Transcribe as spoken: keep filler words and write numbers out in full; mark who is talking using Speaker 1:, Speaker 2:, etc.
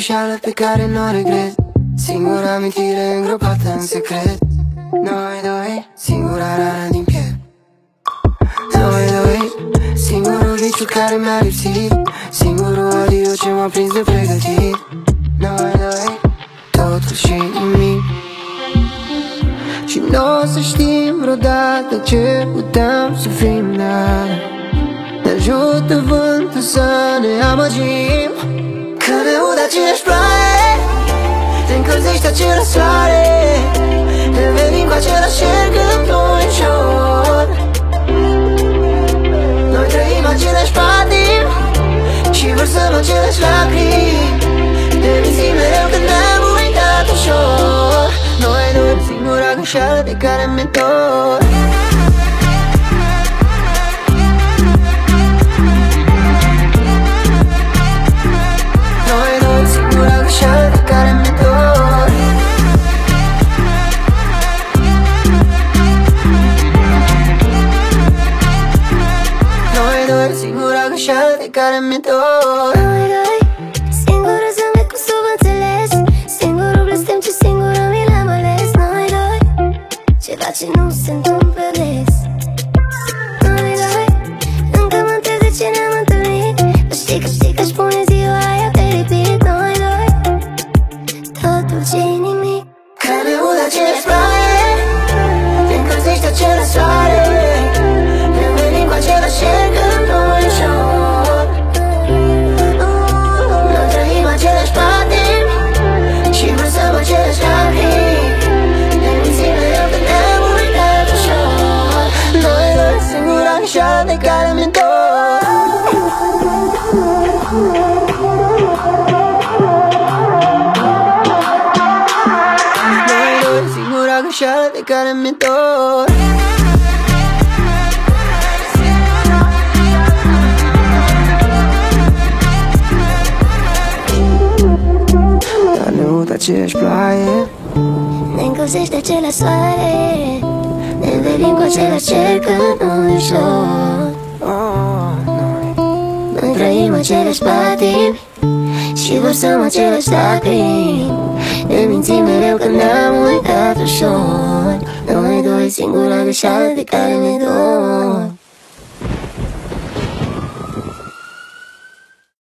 Speaker 1: greșeală pe care nu o regret, singura amintire îngropată în secret. Noi doi, singura rană din piept. Noi doi, singurul viciu care mi-a lipsit, singurul adio ce m-a prins de pregătit. Noi doi, totul și nimic. Și n-o să știm vreodată ce puteam să fim, dar ne ajută vântul să ne amăgim. Când ne ud aceeași ploaie, te încălzește același soare, ne venim cu același cer când ploișor. Noi trăim aceleași patimi și vărsăm aceleași lacrimi, ne mințim mereu când ne-am uitat ușor. Noi doi, singura greșeală de care mi întorc. Noi doi, singura greșeală de care mi întorc. Noi doi, singura greșeală de care mi întorc.
Speaker 2: Noi doi, singurul zâmbet cu subînțeles, singurul blestem ce singur mi l-am ales. Noi doi, ceva ce nu se întâmplă des. Noi doi, încă mă întreb de ce ne-am întâlnit, dar știi că știi că-și pune ziua aia pe repeat. Noi doi, totul ce-i nimic.
Speaker 1: Când ne ud aceeași ploaie, te încălzește același soare, ne venim cu același cer când ploișor. Noi trăim aceleași patimi și vărsăm aceleași lacrimi, ne mințim mereu când ne-am uitat ușor. Noi doi, singura greșeală de care mi întorc. Noi doi, singura greșeală de care mi întorc. Dar ne ud aceeași ploaie,
Speaker 2: Ne încălzește același soare, ne venim cu același cer când nu ușor.
Speaker 1: oh, noi.
Speaker 2: Noi trăim aceleași patimi și vărsăm aceleași lacrimi, ne mințim mereu când ne-am uitat ușor. Noi doi, singura greșeală de care mi-e dor.